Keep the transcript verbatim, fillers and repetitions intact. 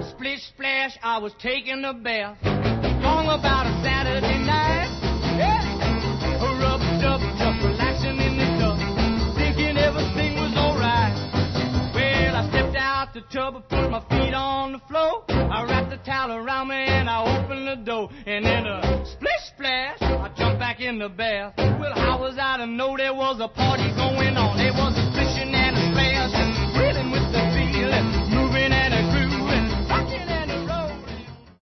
Splish splash, I was taking a bath. Long about a Saturday night. Yeah. Rub dub dub, relaxing in the tub, thinking everything was alright. Well, I stepped out the tub, put my feet on the floor. I wrapped the towel around me and I opened the door. And then a splish splash, I jumped back in the bath. Well, how was I to know there was a party going